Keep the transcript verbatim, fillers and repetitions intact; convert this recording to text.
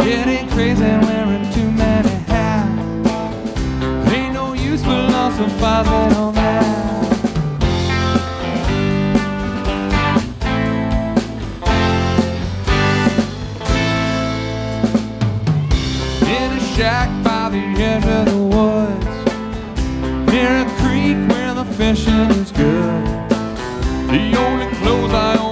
Getting crazy wearing too many hats. Ain't no use philosophizing on that. In a shack by the edge of the woods, near a creek where the fishing is good. The only clothes I own